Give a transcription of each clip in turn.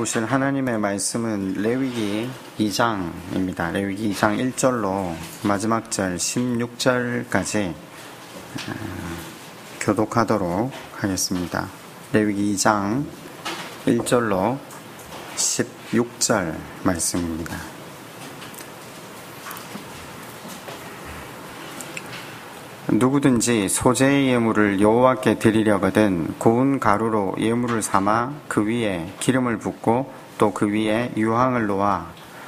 보실 하나님의 말씀은 레위기 2장입니다. 레위기 2장 1절로 마지막 절 16절까지 교독하도록 하겠습니다. 레위기 2장 1절로 16절 말씀입니다. 누구든지 소재의 예물을 여호와께 드리려거든 고운 가루로 예물을 삼아 그 위에 기름을 붓고 또 그 위에 유황을 놓아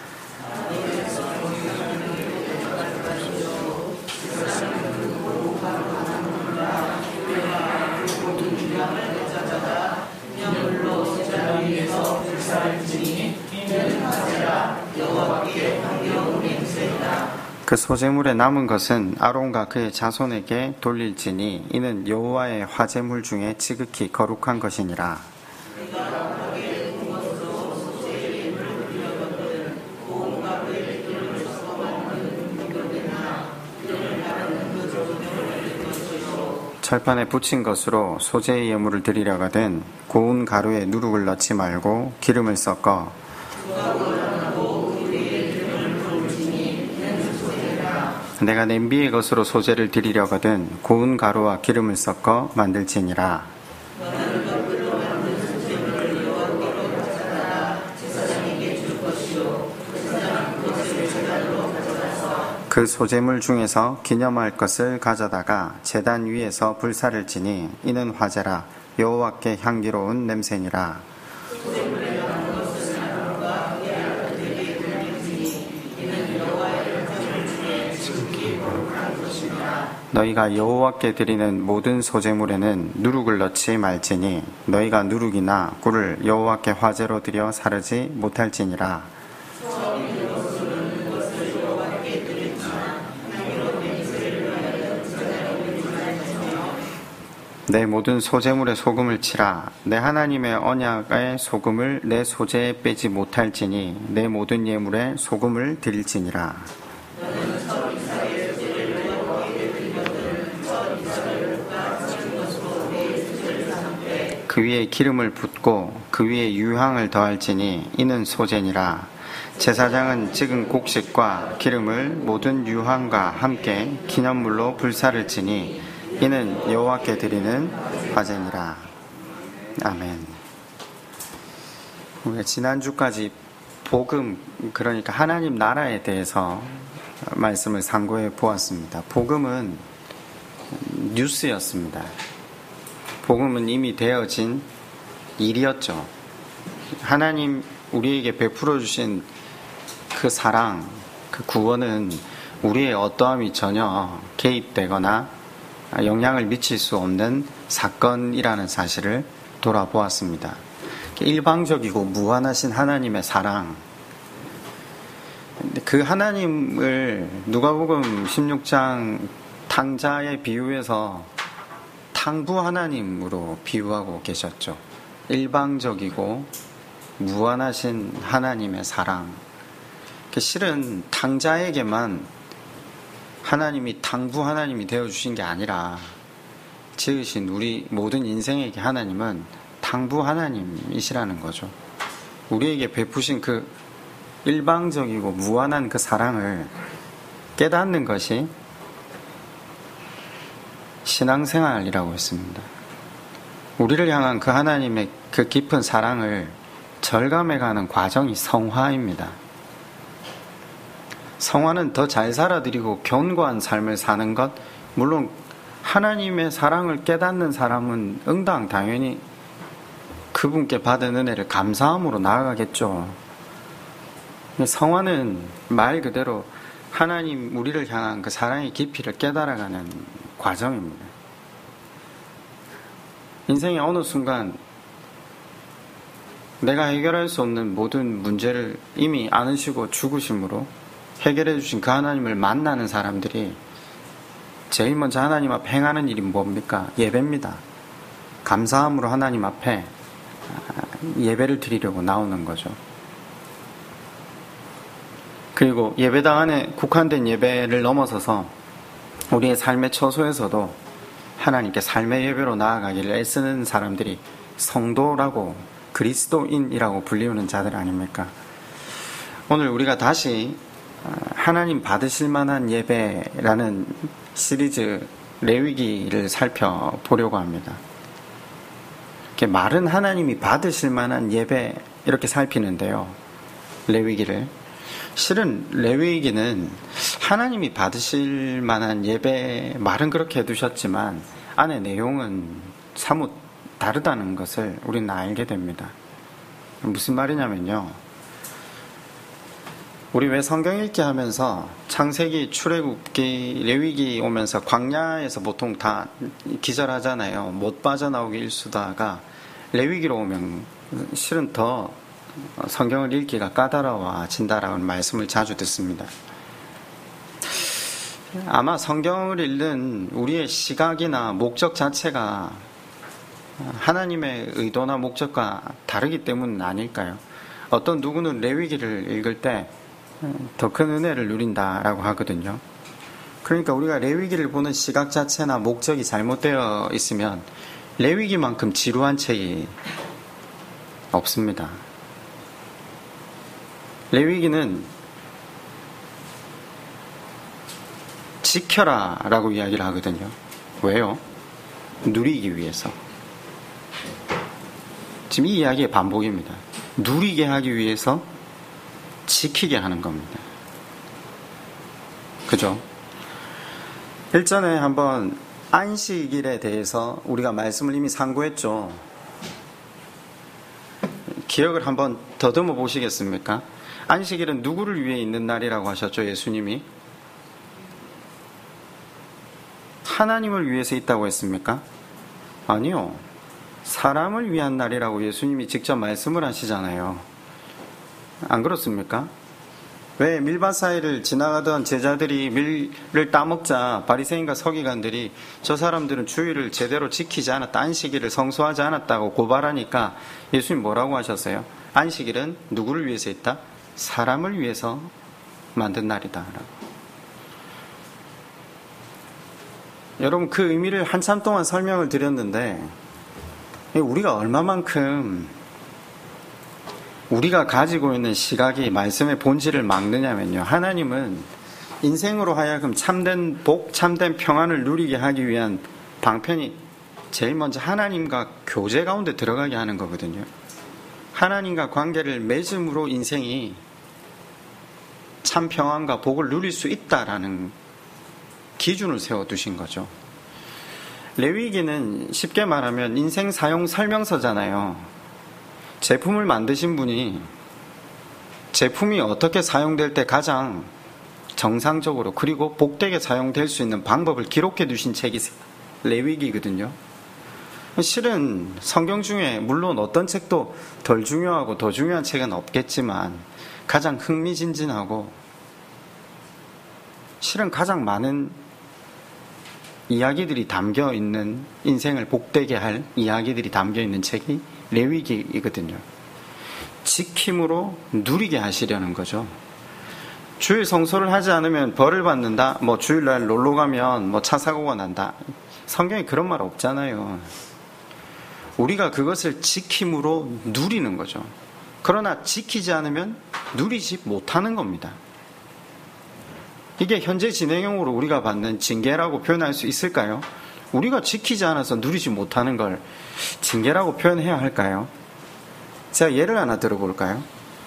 그 소재물에 남은 것은 아론과 그의 자손에게 돌릴지니 이는 여호와의 화제물 중에 지극히 거룩한 것이니라. 철판에 붙인 것으로 소재의 예물을 드리려거든 고운 가루에 누룩을 넣지 말고 기름을 섞어 내가 냄비의 것으로 소재를 드리려거든 고운 가루와 기름을 섞어 만들지니라. 그 소재물 중에서 기념할 것을 가져다가 제단 위에서 불사를 지니 이는 화제라 여호와께 향기로운 냄새니라. 너희가 여호와께 드리는 모든 소재물에는 누룩을 넣지 말지니 너희가 누룩이나 꿀을 여호와께 화제로 드려 사르지 못할지니라. 내 모든 소재물에 소금을 치라. 내 하나님의 언약의 소금을 내 소재에 빼지 못할지니 내 모든 예물에 소금을 드릴지니라. 그 위에 기름을 붓고 그 위에 유향을 더할지니 이는 소재니라. 제사장은 찍은 곡식과 기름을 모든 유향과 함께 기념물로 불사를 지니 이는 여호와께 드리는 화제니라. 아멘. 우리가 지난주까지 복음, 그러니까 하나님 나라에 대해서 말씀을 상고해 보았습니다. 복음은 뉴스였습니다. 복음은 이미 되어진 일이었죠. 하나님 우리에게 베풀어 주신 그 사랑, 그 구원은 우리의 어떠함이 전혀 개입되거나 영향을 미칠 수 없는 사건이라는 사실을 돌아보았습니다. 일방적이고 무한하신 하나님의 사랑, 그 하나님을 누가복음 16장 탕자의 비유에서 탕부 하나님으로 비유하고 계셨죠. 일방적이고 무한하신 하나님의 사랑. 실은 탕자에게만 하나님이 탕부 하나님이 되어주신 게 아니라 지으신 우리 모든 인생에게 하나님은 탕부 하나님이시라는 거죠. 우리에게 베푸신 그 일방적이고 무한한 그 사랑을 깨닫는 것이 신앙생활이라고 했습니다. 우리를 향한 그 하나님의 그 깊은 사랑을 절감해가는 과정이 성화입니다. 성화는 더 잘 살아드리고 견고한 삶을 사는 것, 물론 하나님의 사랑을 깨닫는 사람은 응당 당연히 그분께 받은 은혜를 감사함으로 나아가겠죠. 성화는 말 그대로 하나님 우리를 향한 그 사랑의 깊이를 깨달아가는 과정입니다. 인생의 어느 순간 내가 해결할 수 없는 모든 문제를 이미 안으시고 죽으심으로 해결해 주신 그 하나님을 만나는 사람들이 제일 먼저 하나님 앞에 행하는 일이 뭡니까? 예배입니다. 감사함으로 하나님 앞에 예배를 드리려고 나오는 거죠. 그리고 예배당 안에 국한된 예배를 넘어서서 우리의 삶의 처소에서도 하나님께 삶의 예배로 나아가기를 애쓰는 사람들이 성도라고 그리스도인이라고 불리우는 자들 아닙니까? 오늘 우리가 다시 하나님 받으실 만한 예배라는 시리즈 레위기를 살펴보려고 합니다. 이렇게 말은 하나님이 받으실 만한 예배 이렇게 살피는데요. 레위기를. 실은 레위기는 하나님이 받으실 만한 예배 말은 그렇게 해두셨지만 안의 내용은 사뭇 다르다는 것을 우리는 알게 됩니다. 무슨 말이냐면요. 우리 왜 성경 읽기 하면서 창세기, 출애굽기, 레위기 오면서 광야에서 보통 다 기절하잖아요. 못 빠져나오기 일수다가 레위기로 오면 실은 더 성경을 읽기가 까다로워진다라는 말씀을 자주 듣습니다. 아마 성경을 읽는 우리의 시각이나 목적 자체가 하나님의 의도나 목적과 다르기 때문은 아닐까요? 어떤 누구는 레위기를 읽을 때 더 큰 은혜를 누린다라고 하거든요. 그러니까 우리가 레위기를 보는 시각 자체나 목적이 잘못되어 있으면 레위기만큼 지루한 책이 없습니다. 레위기는 지켜라 라고 이야기를 하거든요. 왜요? 누리기 위해서. 지금 이 이야기의 반복입니다. 누리게 하기 위해서 지키게 하는 겁니다. 그죠? 일전에 한번 안식일에 대해서 우리가 말씀을 이미 상고했죠. 기억을 한번 더듬어 보시겠습니까? 안식일은 누구를 위해 있는 날이라고 하셨죠, 예수님이? 하나님을 위해서 있다고 했습니까? 아니요. 사람을 위한 날이라고 예수님이 직접 말씀을 하시잖아요. 안 그렇습니까? 왜 밀밭사이를 지나가던 제자들이 밀을 따먹자 바리새인과 서기관들이 저 사람들은 주일을 제대로 지키지 않았다, 안식일을 성수하지 않았다고 고발하니까 예수님 뭐라고 하셨어요? 안식일은 누구를 위해서 있다? 사람을 위해서 만든 날이다 라고. 여러분, 그 의미를 한참 동안 설명을 드렸는데 우리가 얼마만큼 우리가 가지고 있는 시각이 말씀의 본질을 막느냐면요. 하나님은 인생으로 하여금 참된 복, 참된 평안을 누리게 하기 위한 방편이 제일 먼저 하나님과 교제 가운데 들어가게 하는 거거든요. 하나님과 관계를 맺음으로 인생이 참 평안과 복을 누릴 수 있다라는 기준을 세워두신 거죠. 레위기는 쉽게 말하면 인생 사용 설명서잖아요. 제품을 만드신 분이 제품이 어떻게 사용될 때 가장 정상적으로 그리고 복되게 사용될 수 있는 방법을 기록해 두신 책이 레위기거든요. 실은 성경 중에 물론 어떤 책도 덜 중요하고 더 중요한 책은 없겠지만 가장 흥미진진하고 실은 가장 많은 이야기들이 담겨 있는, 인생을 복되게 할 이야기들이 담겨 있는 책이 레위기이거든요. 지킴으로 누리게 하시려는 거죠. 주일 성소를 하지 않으면 벌을 받는다, 뭐 주일날 놀러 가면 뭐 차 사고가 난다, 성경에 그런 말 없잖아요. 우리가 그것을 지킴으로 누리는 거죠. 그러나 지키지 않으면 누리지 못하는 겁니다. 이게 현재 진행형으로 우리가 받는 징계라고 표현할 수 있을까요? 우리가 지키지 않아서 누리지 못하는 걸 징계라고 표현해야 할까요? 제가 예를 하나 들어볼까요?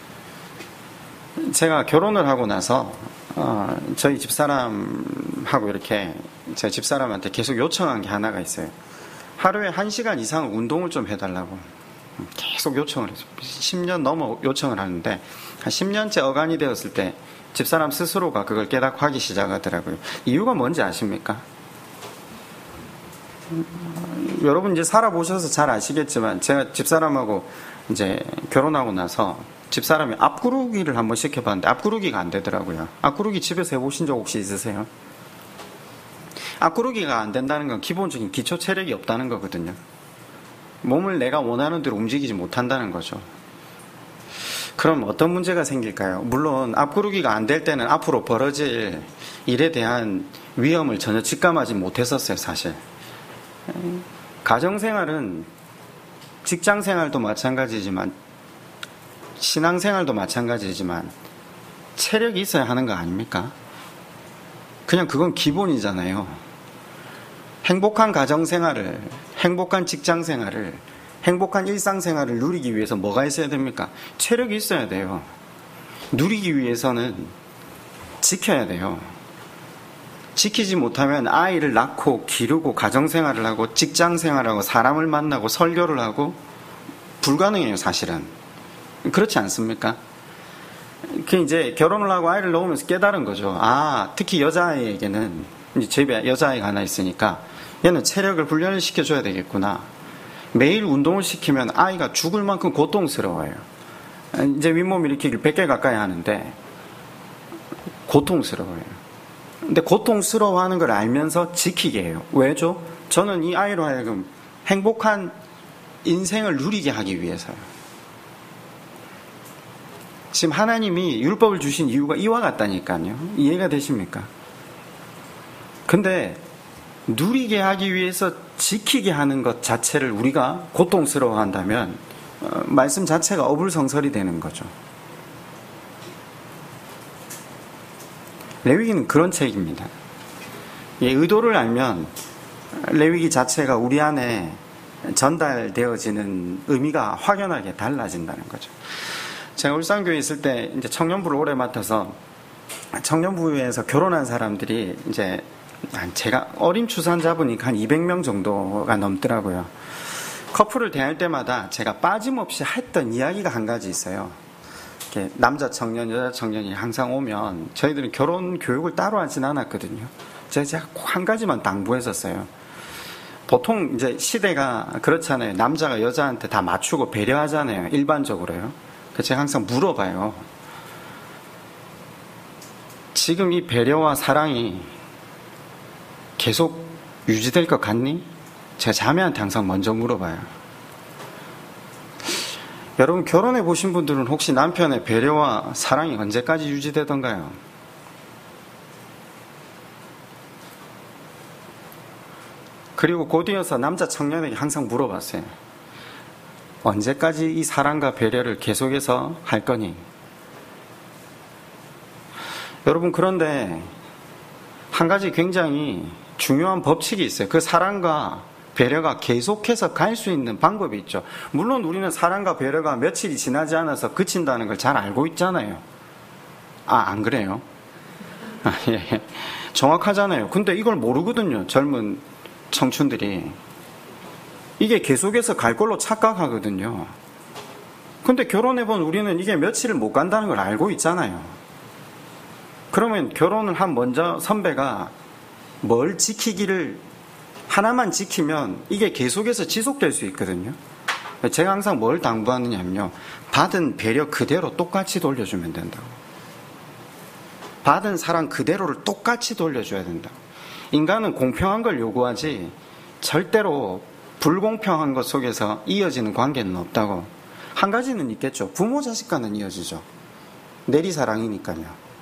제가 결혼을 하고 나서 저희 집사람하고 이렇게 제 집사람한테 계속 요청한 게 하나가 있어요. 하루에 1시간 이상 운동을 좀 해달라고 계속 요청을 했어요. 10년 넘어 요청을 하는데 한 10년째 어간이 되었을 때 집사람 스스로가 그걸 깨닫고 하기 시작하더라고요. 이유가 뭔지 아십니까? 여러분 이제 살아보셔서 잘 아시겠지만 제가 집사람하고 이제 결혼하고 나서 집사람이 앞구르기를 한번 시켜봤는데 앞구르기가 안 되더라고요. 앞구르기 집에서 해보신 적 혹시 있으세요? 앞구르기가 안 된다는 건 기본적인 기초 체력이 없다는 거거든요. 몸을 내가 원하는 대로 움직이지 못한다는 거죠. 그럼 어떤 문제가 생길까요? 물론 앞구르기가 안 될 때는 앞으로 벌어질 일에 대한 위험을 전혀 직감하지 못했었어요, 사실. 가정생활은 직장 생활도 마찬가지지만 신앙 생활도 마찬가지지만 체력이 있어야 하는 거 아닙니까? 그냥 그건 기본이잖아요. 행복한 가정 생활을, 행복한 직장 생활을, 행복한 일상 생활을 누리기 위해서 뭐가 있어야 됩니까? 체력이 있어야 돼요. 누리기 위해서는 지켜야 돼요. 지키지 못하면 아이를 낳고 기르고 가정생활을 하고 직장생활하고 사람을 만나고 설교를 하고 불가능해요, 사실은. 그렇지 않습니까? 그 이제 결혼을 하고 아이를 낳으면서 깨달은 거죠. 아, 특히 여자아이에게는, 이제 집에 여자아이가 하나 있으니까 얘는 체력을 훈련을 시켜줘야 되겠구나. 매일 운동을 시키면 아이가 죽을 만큼 고통스러워요. 이제 윗몸 일으키기를 100개 가까이 하는데 고통스러워요. 근데 고통스러워하는 걸 알면서 지키게 해요. 왜죠? 저는 이 아이로 하여금 행복한 인생을 누리게 하기 위해서요. 지금 하나님이 율법을 주신 이유가 이와 같다니까요. 이해가 되십니까? 근데 누리게 하기 위해서 지키게 하는 것 자체를 우리가 고통스러워한다면 말씀 자체가 어불성설이 되는 거죠. 레위기는 그런 책입니다. 의도를 알면 레위기 자체가 우리 안에 전달되어지는 의미가 확연하게 달라진다는 거죠. 제가 울산교회에 있을 때 이제 청년부를 오래 맡아서 청년부에서 결혼한 사람들이 이제 제가 어린 추산자분이 한 200명 정도가 넘더라고요. 커플을 대할 때마다 제가 빠짐없이 했던 이야기가 한 가지 있어요. 이렇게 남자 청년, 여자 청년이 항상 오면 저희들은 결혼 교육을 따로 하진 않았거든요. 제가 꼭 한 가지만 당부했었어요. 보통 이제 시대가 그렇잖아요. 남자가 여자한테 다 맞추고 배려하잖아요. 일반적으로요. 그래서 제가 항상 물어봐요. 지금 이 배려와 사랑이 계속 유지될 것 같니? 제가 자매한테 항상 먼저 물어봐요. 여러분 결혼해 보신 분들은 혹시 남편의 배려와 사랑이 언제까지 유지되던가요? 그리고 곧이어서 남자 청년에게 항상 물어봤어요. 언제까지 이 사랑과 배려를 계속해서 할 거니? 여러분 그런데 한 가지 굉장히 중요한 법칙이 있어요. 그 사랑과 배려가 계속해서 갈 수 있는 방법이 있죠. 물론 우리는 사랑과 배려가 며칠이 지나지 않아서 그친다는 걸 잘 알고 있잖아요. 안 그래요? 예. 정확하잖아요. 근데 이걸 모르거든요. 젊은 청춘들이. 이게 계속해서 갈 걸로 착각하거든요. 근데 결혼해본 우리는 이게 며칠을 못 간다는 걸 알고 있잖아요. 그러면 결혼을 한 먼저 선배가 뭘 지키기를 하나만 지키면 이게 계속해서 지속될 수 있거든요. 제가 항상 뭘 당부하느냐면요. 받은 배려 그대로 똑같이 돌려주면 된다고. 받은 사랑 그대로를 똑같이 돌려줘야 된다고. 인간은 공평한 걸 요구하지 절대로 불공평한 것 속에서 이어지는 관계는 없다고. 한 가지는 있겠죠. 부모 자식 간은 이어지죠. 내리사랑이니까요.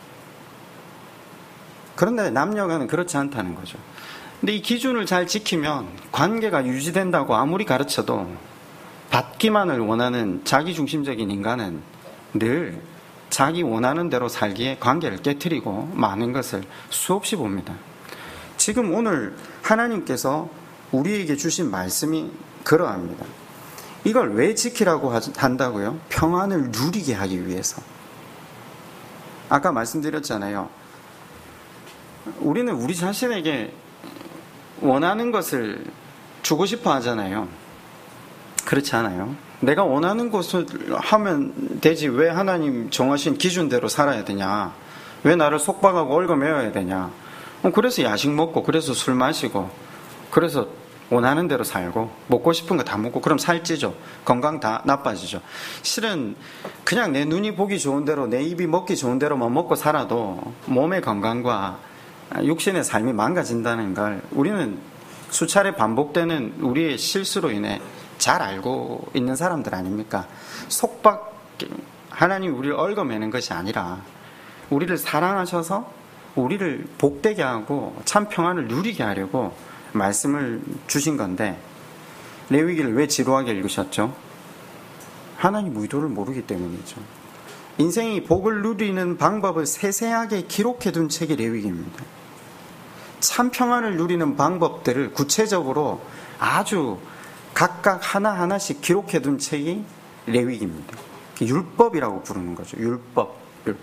그런데 남녀간은 그렇지 않다는 거죠. 근데 이 기준을 잘 지키면 관계가 유지된다고 아무리 가르쳐도 받기만을 원하는 자기중심적인 인간은 늘 자기 원하는 대로 살기에 관계를 깨트리고 많은 것을 수없이 봅니다. 지금 오늘 하나님께서 우리에게 주신 말씀이 그러합니다. 이걸 왜 지키라고 한다고요? 평안을 누리게 하기 위해서. 아까 말씀드렸잖아요. 우리는 우리 자신에게 원하는 것을 주고 싶어 하잖아요. 그렇지 않아요? 내가 원하는 것을 하면 되지 왜 하나님 정하신 기준대로 살아야 되냐? 왜 나를 속박하고 얽어매어야 되냐? 그래서 야식 먹고 그래서 술 마시고 그래서 원하는 대로 살고 먹고 싶은 거 다 먹고 그럼 살찌죠. 건강 다 나빠지죠. 실은 그냥 내 눈이 보기 좋은 대로 내 입이 먹기 좋은 대로만 먹고 살아도 몸의 건강과 육신의 삶이 망가진다는 걸 우리는 수차례 반복되는 우리의 실수로 인해 잘 알고 있는 사람들 아닙니까? 속박, 하나님이 우리를 얽어매는 것이 아니라 우리를 사랑하셔서 우리를 복되게 하고 참 평안을 누리게 하려고 말씀을 주신 건데 레위기를 왜 지루하게 읽으셨죠? 하나님 의도를 모르기 때문이죠. 인생이 복을 누리는 방법을 세세하게 기록해둔 책이 레위기입니다. 참 평안을 누리는 방법들을 구체적으로 아주 각각 하나하나씩 기록해둔 책이 레위기입니다. 율법이라고 부르는 거죠. 율법.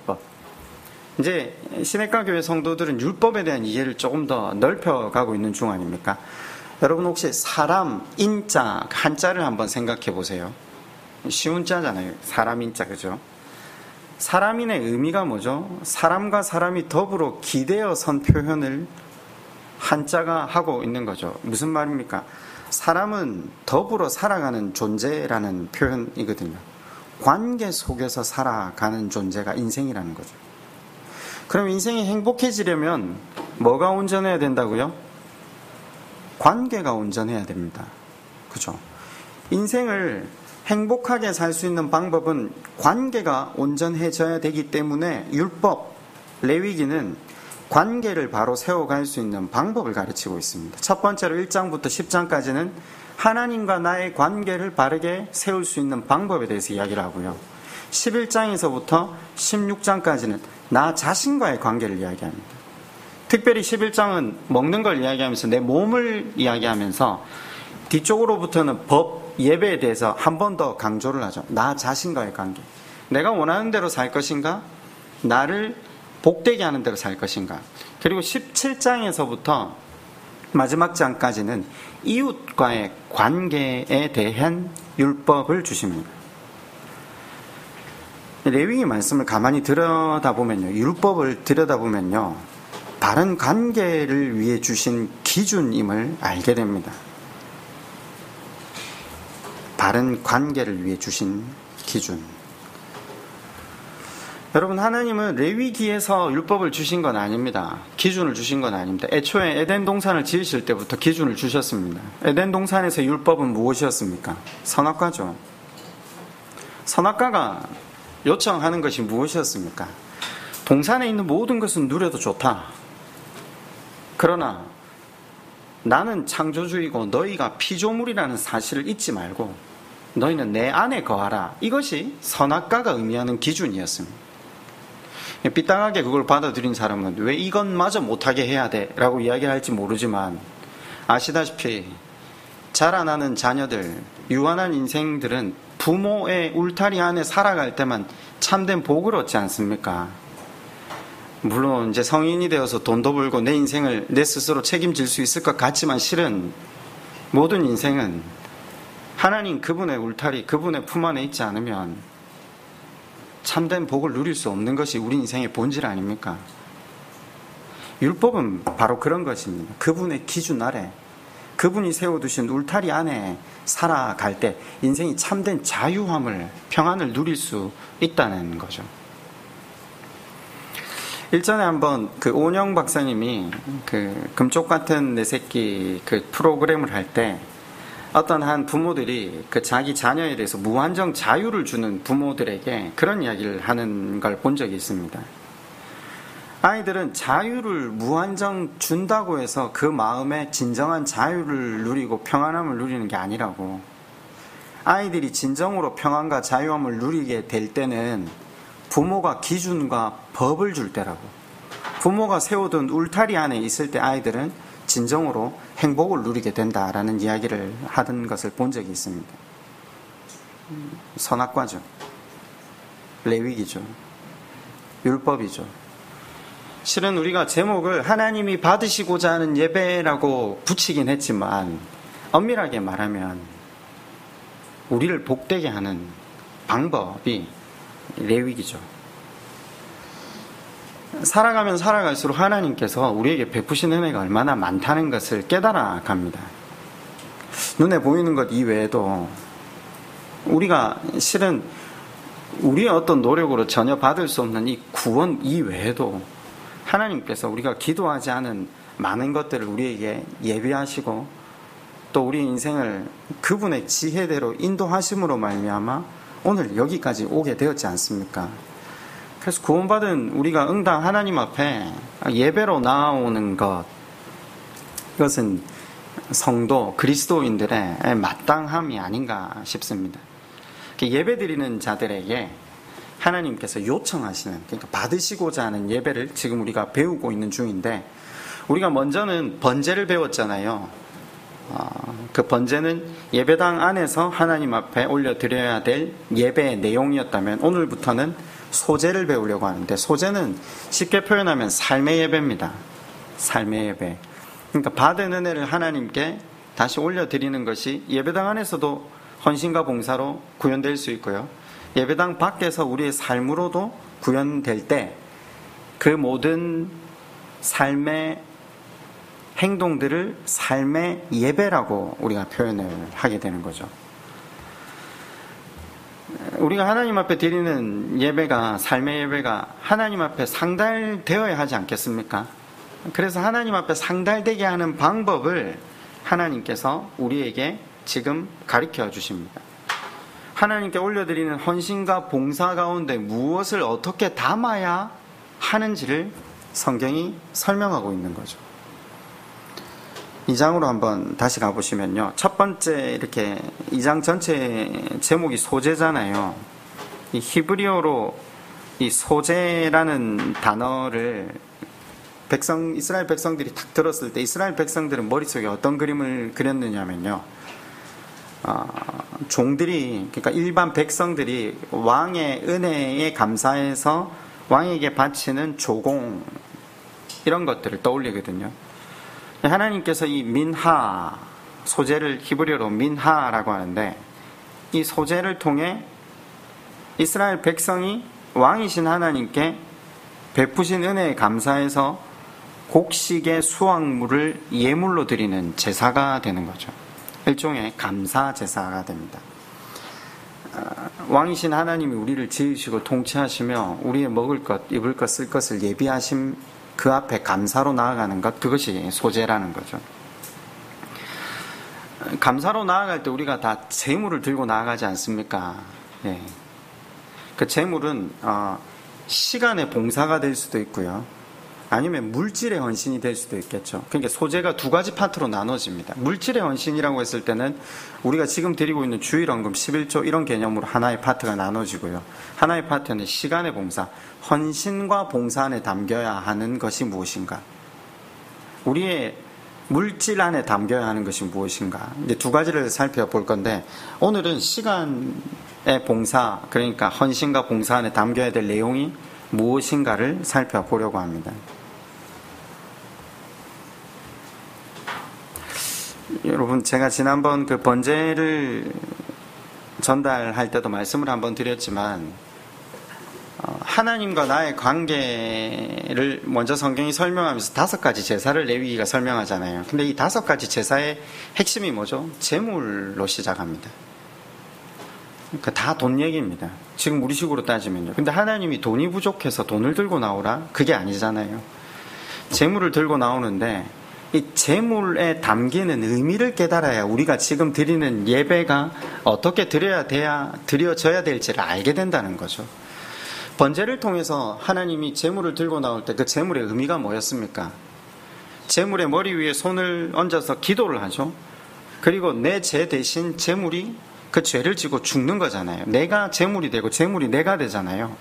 이제 시내가 교회 성도들은 율법에 대한 이해를 조금 더 넓혀가고 있는 중 아닙니까? 여러분 혹시 사람, 인자, 한자를 한번 생각해 보세요. 쉬운 자잖아요. 사람 인자, 그죠? 사람인의 의미가 뭐죠? 사람과 사람이 더불어 기대어 선 표현을 한자가 하고 있는 거죠. 무슨 말입니까? 사람은 더불어 살아가는 존재라는 표현이거든요. 관계 속에서 살아가는 존재가 인생이라는 거죠. 그럼 인생이 행복해지려면 뭐가 온전해야 된다고요? 관계가 온전해야 됩니다. 그죠? 인생을 행복하게 살 수 있는 방법은 관계가 온전해져야 되기 때문에 율법, 레위기는 관계를 바로 세워갈 수 있는 방법을 가르치고 있습니다. 첫 번째로 1장부터 10장까지는 하나님과 나의 관계를 바르게 세울 수 있는 방법에 대해서 이야기를 하고요. 11장에서부터 16장까지는 나 자신과의 관계를 이야기합니다. 특별히 11장은 먹는 걸 이야기하면서 내 몸을 이야기하면서 뒤쪽으로부터는 법, 예배에 대해서 한 번 더 강조를 하죠. 나 자신과의 관계. 내가 원하는 대로 살 것인가? 나를 복되게 하는 대로 살 것인가? 그리고 17장에서부터 마지막 장까지는 이웃과의 관계에 대한 율법을 주십니다. 레위기 말씀을 가만히 들여다보면요. 율법을 들여다보면요. 바른 관계를 위해 주신 기준임을 알게 됩니다. 바른 관계를 위해 주신 기준. 여러분, 하나님은 레위기에서 율법을 주신 건 아닙니다. 기준을 주신 건 아닙니다. 애초에 에덴 동산을 지으실 때부터 기준을 주셨습니다. 에덴 동산에서 율법은 무엇이었습니까? 선악과죠. 선악과가 요청하는 것이 무엇이었습니까? 동산에 있는 모든 것은 누려도 좋다. 그러나 나는 창조주이고 너희가 피조물이라는 사실을 잊지 말고 너희는 내 안에 거하라. 이것이 선악과가 의미하는 기준이었습니다. 삐딱하게 그걸 받아들인 사람은 왜 이것마저 못하게 해야 돼? 라고 이야기할지 모르지만 아시다시피 자라나는 자녀들, 유한한 인생들은 부모의 울타리 안에 살아갈 때만 참된 복을 얻지 않습니까? 물론 이제 성인이 되어서 돈도 벌고 내 인생을 내 스스로 책임질 수 있을 것 같지만 실은 모든 인생은 하나님 그분의 울타리, 그분의 품 안에 있지 않으면 참된 복을 누릴 수 없는 것이 우리 인생의 본질 아닙니까? 율법은 바로 그런 것입니다. 그분의 기준 아래, 그분이 세워두신 울타리 안에 살아갈 때 인생이 참된 자유함을, 평안을 누릴 수 있다는 거죠. 일전에 한번 오은영 박사님이 금쪽 같은 내 새끼 프로그램을 할 때 어떤 한 부모들이 자기 자녀에 대해서 무한정 자유를 주는 부모들에게 그런 이야기를 하는 걸 본 적이 있습니다. 아이들은 자유를 무한정 준다고 해서 그 마음에 진정한 자유를 누리고 평안함을 누리는 게 아니라고. 아이들이 진정으로 평안과 자유함을 누리게 될 때는 부모가 기준과 법을 줄 때라고. 부모가 세워둔 울타리 안에 있을 때 아이들은 진정으로 행복을 누리게 된다라는 이야기를 하던 것을 본 적이 있습니다. 선악과죠. 레위기죠. 율법이죠. 실은 우리가 제목을 하나님이 받으시고자 하는 예배라고 붙이긴 했지만 엄밀하게 말하면 우리를 복되게 하는 방법이 레위기죠. 살아가면 살아갈수록 하나님께서 우리에게 베푸신 은혜가 얼마나 많다는 것을 깨달아 갑니다. 눈에 보이는 것 이외에도 우리가 실은 우리의 어떤 노력으로 전혀 받을 수 없는 이 구원 이외에도 하나님께서 우리가 기도하지 않은 많은 것들을 우리에게 예비하시고 또 우리 인생을 그분의 지혜대로 인도하심으로 말미암아 오늘 여기까지 오게 되었지 않습니까? 그래서 구원받은 우리가 응당 하나님 앞에 예배로 나오는 것, 이것은 성도, 그리스도인들의 마땅함이 아닌가 싶습니다. 예배드리는 자들에게 하나님께서 요청하시는, 그러니까 받으시고자 하는 예배를 지금 우리가 배우고 있는 중인데, 우리가 먼저는 번제를 배웠잖아요. 그 번제는 예배당 안에서 하나님 앞에 올려드려야 될 예배의 내용이었다면, 오늘부터는 소제를 배우려고 하는데, 소제는 쉽게 표현하면 삶의 예배입니다. 삶의 예배. 그러니까 받은 은혜를 하나님께 다시 올려드리는 것이 예배당 안에서도 헌신과 봉사로 구현될 수 있고요, 예배당 밖에서 우리의 삶으로도 구현될 때 그 모든 삶의 행동들을 삶의 예배라고 우리가 표현을 하게 되는 거죠. 우리가 하나님 앞에 드리는 예배가, 삶의 예배가 하나님 앞에 상달되어야 하지 않겠습니까? 그래서 하나님 앞에 상달되게 하는 방법을 하나님께서 우리에게 지금 가르쳐 주십니다. 하나님께 올려드리는 헌신과 봉사 가운데 무엇을 어떻게 담아야 하는지를 성경이 설명하고 있는 거죠. 2장으로 한번 다시 가보시면요, 첫 번째 이렇게 2장 전체 제목이 소제잖아요. 이 히브리어로 이 소제라는 단어를 이스라엘 백성들이 딱 들었을 때 이스라엘 백성들은 머릿속에 어떤 그림을 그렸느냐면요, 종들이, 그러니까 일반 백성들이 왕의 은혜에 감사해서 왕에게 바치는 조공, 이런 것들을 떠올리거든요. 하나님께서 이 민하, 소제를 히브리어로 민하라고 하는데, 이 소제를 통해 이스라엘 백성이 왕이신 하나님께 베푸신 은혜에 감사해서 곡식의 수확물을 예물로 드리는 제사가 되는 거죠. 일종의 감사 제사가 됩니다. 왕이신 하나님이 우리를 지으시고 통치하시며 우리의 먹을 것, 입을 것, 쓸 것을 예비하심, 그 앞에 감사로 나아가는 것, 그것이 소제라는 거죠. 감사로 나아갈 때 우리가 다 재물을 들고 나아가지 않습니까? 예. 그 재물은 시간의 봉사가 될 수도 있고요, 아니면 물질의 헌신이 될 수도 있겠죠. 그러니까 소제가 두 가지 파트로 나눠집니다. 물질의 헌신이라고 했을 때는 우리가 지금 드리고 있는 주일헌금 11조 이런 개념으로 하나의 파트가 나눠지고요, 하나의 파트는 시간의 봉사, 헌신과 봉사 안에 담겨야 하는 것이 무엇인가, 우리의 물질 안에 담겨야 하는 것이 무엇인가, 이제 두 가지를 살펴볼 건데, 오늘은 시간의 봉사, 그러니까 헌신과 봉사 안에 담겨야 될 내용이 무엇인가를 살펴보려고 합니다. 여러분, 제가 지난번 그 번제를 전달할 때도 말씀을 한번 드렸지만, 하나님과 나의 관계를 먼저 성경이 설명하면서 5가지 제사를 레위기가 설명하잖아요. 근데 이 5가지 제사의 핵심이 뭐죠? 제물로 시작합니다. 그러니까 다 돈 얘기입니다. 지금 우리식으로 따지면요. 근데 하나님이 돈이 부족해서 돈을 들고 나오라? 그게 아니잖아요. 제물을 들고 나오는데, 이 제물에 담기는 의미를 깨달아야 우리가 지금 드리는 예배가 어떻게 드려져야 될지를 알게 된다는 거죠. 번제를 통해서 하나님이 제물을 들고 나올 때 그 제물의 의미가 뭐였습니까? 제물의 머리 위에 손을 얹어서 기도를 하죠. 그리고 내 죄 대신 제물이 그 죄를 지고 죽는 거잖아요. 내가 제물이 되고 제물이 내가 되잖아요.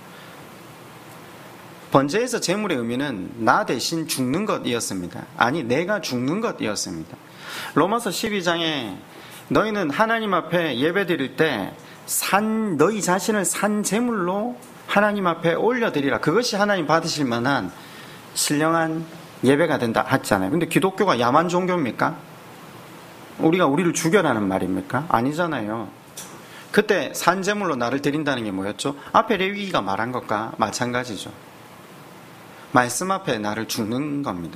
번제에서 제물의 의미는 나 대신 죽는 것이었습니다. 아니, 내가 죽는 것이었습니다. 로마서 12장에 너희는 하나님 앞에 예배 드릴 때 너희 자신을 산 제물로 하나님 앞에 올려드리라. 그것이 하나님 받으실 만한 신령한 예배가 된다 했잖아요. 근데 기독교가 야만 종교입니까? 우리를 죽여라는 말입니까? 아니잖아요. 그때 산 제물로 나를 드린다는 게 뭐였죠? 앞에 레위기가 말한 것과 마찬가지죠. 말씀 앞에 나를 죽는 겁니다.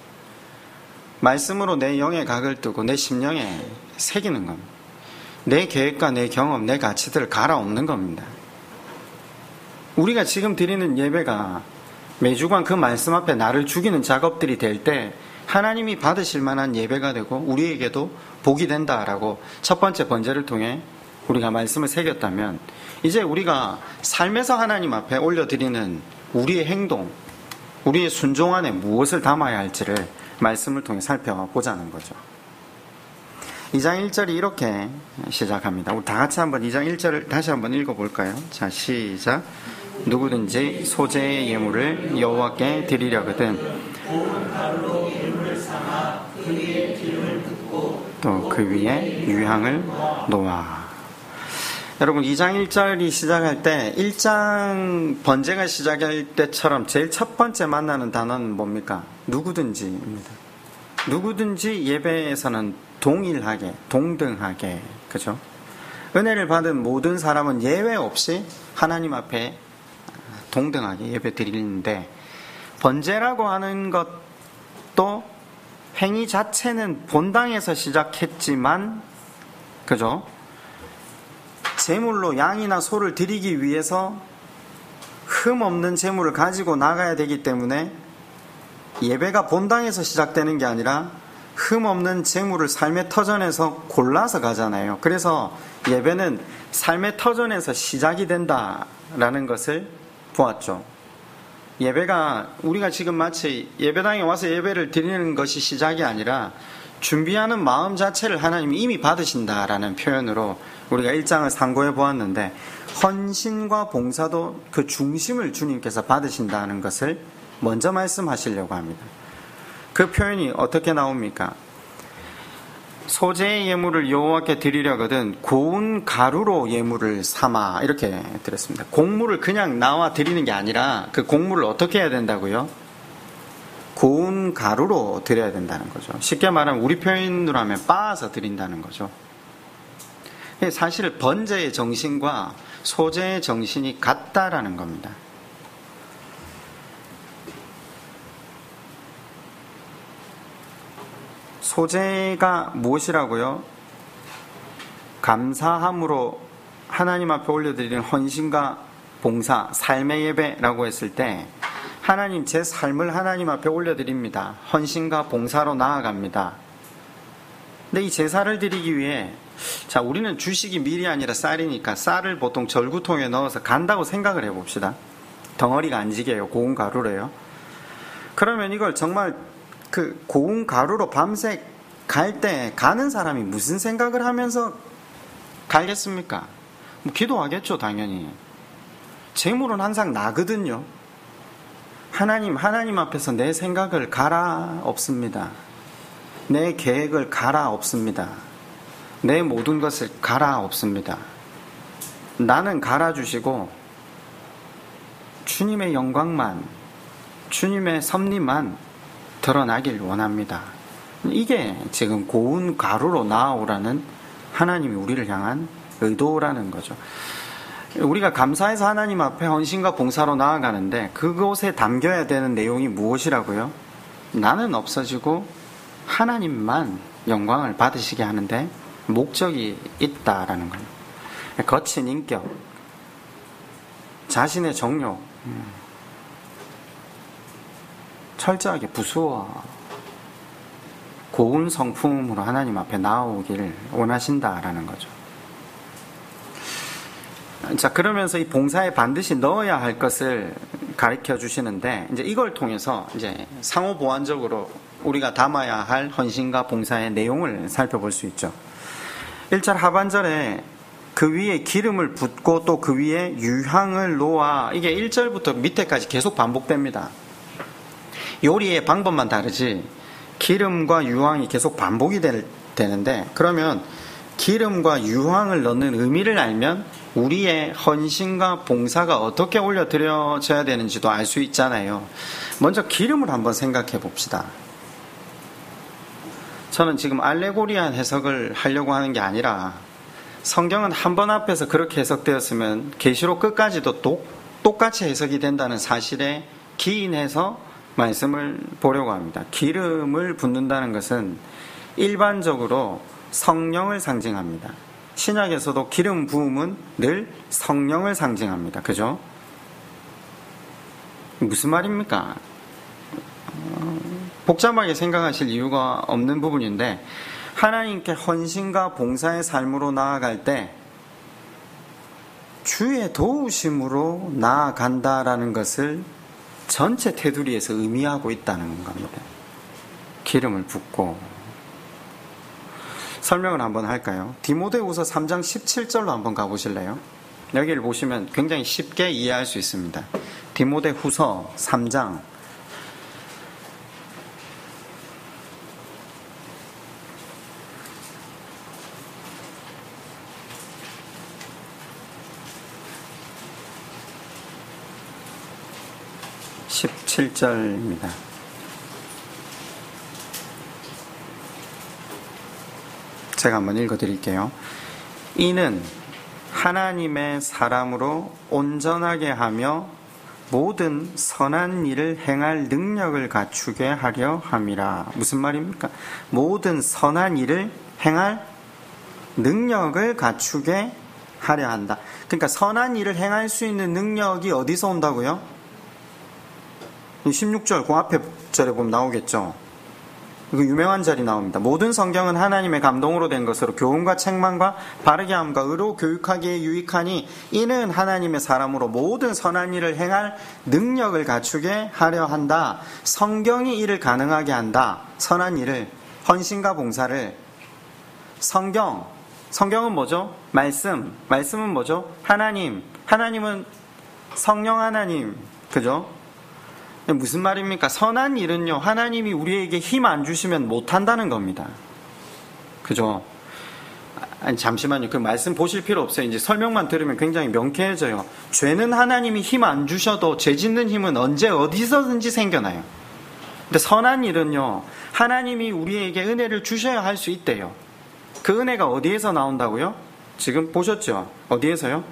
말씀으로 내 영의 각을 뜨고 내 심령에 새기는 겁니다. 내 계획과 내 경험, 내 가치들을 갈아엎는 겁니다. 우리가 지금 드리는 예배가 매주간 그 말씀 앞에 나를 죽이는 작업들이 될 때 하나님이 받으실 만한 예배가 되고 우리에게도 복이 된다라고 첫 번째 번제를 통해 우리가 말씀을 새겼다면, 이제 우리가 삶에서 하나님 앞에 올려드리는 우리의 행동, 우리의 순종 안에 무엇을 담아야 할지를 말씀을 통해 살펴보자는 거죠. 2장 1절이 이렇게 시작합니다. 우리 다 같이 한번 2장 1절을 다시 한번 읽어볼까요? 자, 시작. 누구든지 소재의 예물을 여호와께 드리려거든 또 그 위에 유향을 놓아. 여러분 2장 1절이 시작할 때 1장 번제가 시작할 때처럼 제일 첫 번째 만나는 단어는 뭡니까? 누구든지입니다. 누구든지 예배에서는 동일하게, 동등하게, 그죠? 은혜를 받은 모든 사람은 예외 없이 하나님 앞에 동등하게 예배 드리는데, 번제라고 하는 것도 행위 자체는 본당에서 시작했지만, 그죠? 제물로 양이나 소를 드리기 위해서 흠 없는 제물을 가지고 나가야 되기 때문에 예배가 본당에서 시작되는 게 아니라 흠 없는 제물을 삶의 터전에서 골라서 가잖아요. 그래서 예배는 삶의 터전에서 시작이 된다라는 것을 보았죠. 예배가 우리가 지금 마치 예배당에 와서 예배를 드리는 것이 시작이 아니라 준비하는 마음 자체를 하나님이 이미 받으신다라는 표현으로 우리가 1장을 상고해 보았는데, 헌신과 봉사도 그 중심을 주님께서 받으신다는 것을 먼저 말씀하시려고 합니다. 그 표현이 어떻게 나옵니까? 소재의 예물을 여호와께 드리려거든 고운 가루로 예물을 삼아, 이렇게 드렸습니다. 곡물을 그냥 나와 드리는 게 아니라 그 곡물을 어떻게 해야 된다고요? 고운 가루로 드려야 된다는 거죠. 쉽게 말하면 우리 표현으로 하면 빻아서 드린다는 거죠. 사실 번제의 정신과 소제의 정신이 같다라는 겁니다. 소제가 무엇이라고요? 감사함으로 하나님 앞에 올려드리는 헌신과 봉사, 삶의 예배라고 했을 때, 하나님, 제 삶을 하나님 앞에 올려드립니다. 헌신과 봉사로 나아갑니다. 근데 이 제사를 드리기 위해, 자, 우리는 주식이 밀이 아니라 쌀이니까 쌀을 보통 절구통에 넣어서 간다고 생각을 해봅시다. 덩어리가 안 지게요. 고운 가루래요. 그러면 이걸 정말 그 고운 가루로 밤새 갈 때 가는 사람이 무슨 생각을 하면서 갈겠습니까? 뭐 기도하겠죠, 당연히. 재물은 항상 나거든요. 하나님 앞에서 내 생각을 갈아 없습니다. 내 계획을 갈아 없습니다. 내 모든 것을 갈아 없습니다. 나는 갈아주시고 주님의 영광만, 주님의 섭리만 드러나길 원합니다. 이게 지금 고운 가루로 나아오라는 하나님이 우리를 향한 의도라는 거죠. 우리가 감사해서 하나님 앞에 헌신과 봉사로 나아가는데 그곳에 담겨야 되는 내용이 무엇이라고요? 나는 없어지고 하나님만 영광을 받으시게 하는데 목적이 있다라는 거예요. 거친 인격, 자신의 정욕, 철저하게 부수어 고운 성품으로 하나님 앞에 나오기를 원하신다라는 거죠. 자, 그러면서 이 봉사에 반드시 넣어야 할 것을 가르쳐 주시는데, 이제 이걸 통해서 이제 상호 보완적으로 우리가 담아야 할 헌신과 봉사의 내용을 살펴볼 수 있죠. 1절 하반절에 그 위에 기름을 붓고 또 그 위에 유향을 놓아, 이게 1절부터 밑에까지 계속 반복됩니다. 요리의 방법만 다르지 기름과 유황이 계속 반복이 되는데, 그러면 기름과 유황을 넣는 의미를 알면 우리의 헌신과 봉사가 어떻게 올려드려져야 되는지도 알 수 있잖아요. 먼저 기름을 한번 생각해 봅시다. 저는 지금 알레고리한 해석을 하려고 하는 게 아니라, 성경은 한 번 앞에서 그렇게 해석되었으면 계시록 끝까지도 똑같이 해석이 된다는 사실에 기인해서 말씀을 보려고 합니다. 기름을 붓는다는 것은 일반적으로 성령을 상징합니다. 신약에서도 기름 부음은 늘 성령을 상징합니다. 그죠? 무슨 말입니까? 복잡하게 생각하실 이유가 없는 부분인데, 하나님께 헌신과 봉사의 삶으로 나아갈 때 주의 도우심으로 나아간다라는 것을 전체 테두리에서 의미하고 있다는 겁니다. 기름을 붓고, 설명을 한번 할까요? 디모데후서 3장 17절로 한번 가보실래요? 여기를 보시면 굉장히 쉽게 이해할 수 있습니다. 디모데후서 3장 17절입니다. 제가 한번 읽어드릴게요. 이는 하나님의 사람으로 온전하게 하며 모든 선한 일을 행할 능력을 갖추게 하려 함이라. 무슨 말입니까? 모든 선한 일을 행할 능력을 갖추게 하려 한다. 그러니까 선한 일을 행할 수 있는 능력이 어디서 온다고요? 16절 그 앞에 절에 보면 나오겠죠. 이거 유명한 절이 나옵니다. 모든 성경은 하나님의 감동으로 된 것으로 교훈과 책망과 바르게 함과 의로 교육하기에 유익하니 이는 하나님의 사람으로 모든 선한 일을 행할 능력을 갖추게 하려 한다. 성경이 이를 가능하게 한다. 선한 일을, 헌신과 봉사를. 성경은 뭐죠? 말씀은 뭐죠? 하나님은 성령 하나님, 그죠? 무슨 말입니까? 선한 일은요, 하나님이 우리에게 힘 안 주시면 못한다는 겁니다. 그죠? 아니, 잠시만요. 그 말씀 보실 필요 없어요. 이제 설명만 들으면 굉장히 명쾌해져요. 죄는 하나님이 힘 안 주셔도 죄 짓는 힘은 언제 어디서든지 생겨나요. 근데 선한 일은요, 하나님이 우리에게 은혜를 주셔야 할 수 있대요. 그 은혜가 어디에서 나온다고요? 지금 보셨죠? 어디에서요?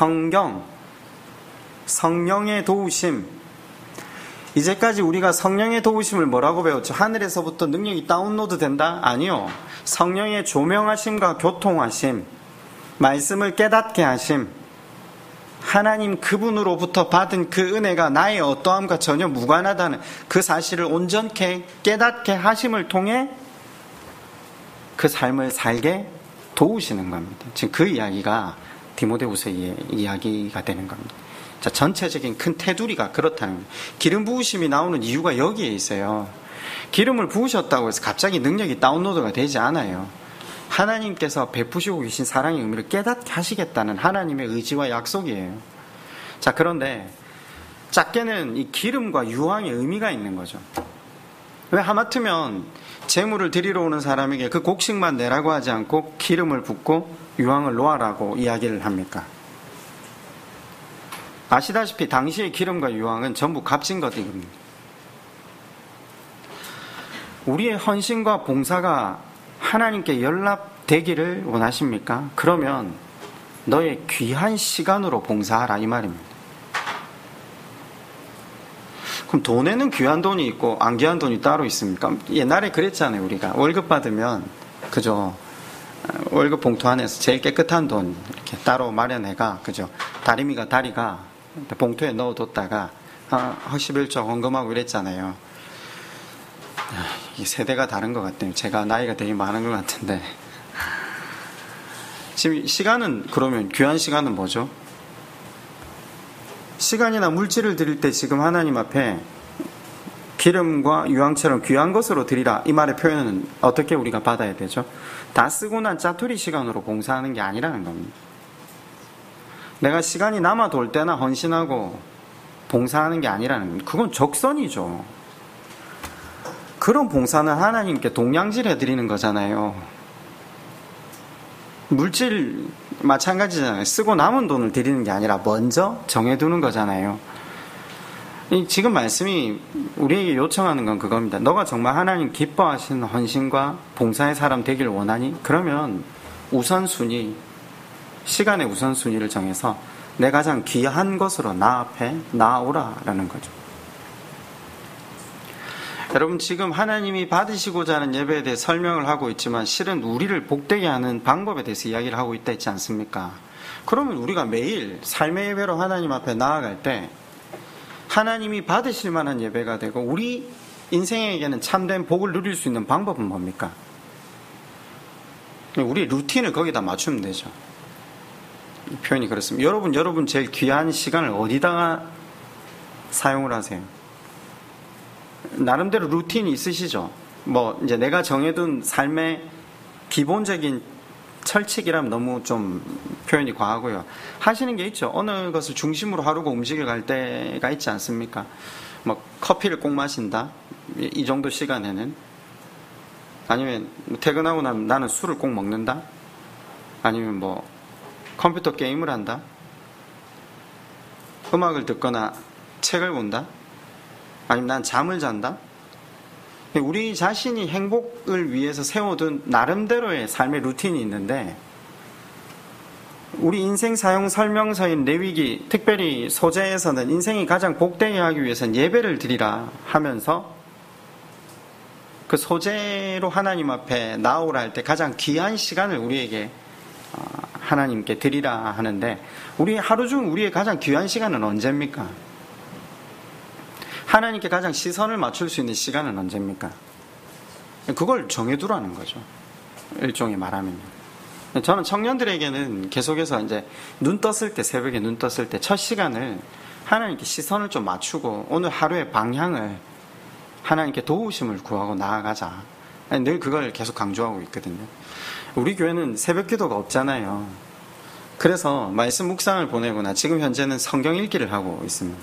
성령의 도우심. 이제까지 우리가 성령의 도우심을 뭐라고 배웠죠? 하늘에서부터 능력이 다운로드 된다? 아니요. 성령의 조명하심과 교통하심, 말씀을 깨닫게 하심, 하나님 그분으로부터 받은 그 은혜가 나의 어떠함과 전혀 무관하다는 그 사실을 온전케 깨닫게 하심을 통해 그 삶을 살게 도우시는 겁니다. 지금 그 이야기가 디모데후서의 이야기가 되는 겁니다. 자, 전체적인 큰 테두리가 그렇다는 거예요. 기름 부으심이 나오는 이유가 여기에 있어요. 기름을 부으셨다고 해서 갑자기 능력이 다운로드가 되지 않아요. 하나님께서 베푸시고 계신 사랑의 의미를 깨닫게 하시겠다는 하나님의 의지와 약속이에요. 자, 그런데 작게는 이 기름과 유황의 의미가 있는 거죠. 왜 하마터면 제물을 드리러 오는 사람에게 그 곡식만 내라고 하지 않고 기름을 붓고 유황을 놓아라고 이야기를 합니까? 아시다시피 당시의 기름과 유황은 전부 값진 것들입니다. 우리의 헌신과 봉사가 하나님께 연락되기를 원하십니까? 그러면 너의 귀한 시간으로 봉사하라 이 말입니다. 그럼 돈에는 귀한 돈이 있고 안 귀한 돈이 따로 있습니까? 옛날에 그랬잖아요. 우리가 월급 받으면 그죠? 월급 봉투 안에서 제일 깨끗한 돈 이렇게 따로 마련해가 그죠? 다리가 봉투에 넣어뒀다가 허시별적 헌금하고 이랬잖아요. 이 세대가 다른 것 같아요. 제가 나이가 되게 많은 것 같은데 지금 시간은 그러면 귀한 시간은 뭐죠? 시간이나 물질을 드릴 때 지금 하나님 앞에 기름과 유황처럼 귀한 것으로 드리라 이 말의 표현은 어떻게 우리가 받아야 되죠? 다 쓰고 난 짜투리 시간으로 봉사하는 게 아니라는 겁니다. 내가 시간이 남아 돌 때나 헌신하고 봉사하는 게 아니라는 겁니다. 그건 적선이죠. 그런 봉사는 하나님께 동량질 해드리는 거잖아요. 물질 마찬가지잖아요. 쓰고 남은 돈을 드리는 게 아니라 먼저 정해두는 거잖아요. 지금 말씀이 우리에게 요청하는 건 그겁니다. 너가 정말 하나님 기뻐하시는 헌신과 봉사의 사람 되길 원하니? 그러면 우선순위, 시간의 우선순위를 정해서 내 가장 귀한 것으로 나 앞에 나오라라는 거죠. 여러분 지금 하나님이 받으시고자 하는 예배에 대해 설명을 하고 있지만 실은 우리를 복되게 하는 방법에 대해서 이야기를 하고 있다 했지 않습니까? 그러면 우리가 매일 삶의 예배로 하나님 앞에 나아갈 때 하나님이 받으실 만한 예배가 되고 우리 인생에게는 참된 복을 누릴 수 있는 방법은 뭡니까? 우리 루틴을 거기다 맞추면 되죠. 표현이 그렇습니다. 여러분 제일 귀한 시간을 어디다가 사용을 하세요? 나름대로 루틴이 있으시죠? 이제 내가 정해둔 삶의 기본적인 철칙이라면 너무 좀 표현이 과하고요. 하시는 게 있죠. 어느 것을 중심으로 하루고 움직여 갈 때가 있지 않습니까? 뭐 커피를 꼭 마신다. 이 정도 시간에는. 아니면 퇴근하고 나면 나는 술을 꼭 먹는다. 아니면 뭐 컴퓨터 게임을 한다. 음악을 듣거나 책을 본다. 아니면 난 잠을 잔다. 우리 자신이 행복을 위해서 세워둔 나름대로의 삶의 루틴이 있는데, 우리 인생 사용 설명서인 레위기, 특별히 소재에서는 인생이 가장 복되게 하기 위해서는 예배를 드리라 하면서 그 소재로 하나님 앞에 나오라 할 때 가장 귀한 시간을 우리에게 하나님께 드리라 하는데, 우리 하루 중 우리의 가장 귀한 시간은 언제입니까? 하나님께 가장 시선을 맞출 수 있는 시간은 언제입니까? 그걸 정해두라는 거죠. 일종의 말하면요. 저는 청년들에게는 계속해서 이제 눈 떴을 때, 새벽에 눈 떴을 때 첫 시간을 하나님께 시선을 좀 맞추고 오늘 하루의 방향을 하나님께 도우심을 구하고 나아가자. 늘 그걸 계속 강조하고 있거든요. 우리 교회는 새벽 기도가 없잖아요. 그래서 말씀 묵상을 보내거나 지금 현재는 성경 읽기를 하고 있습니다.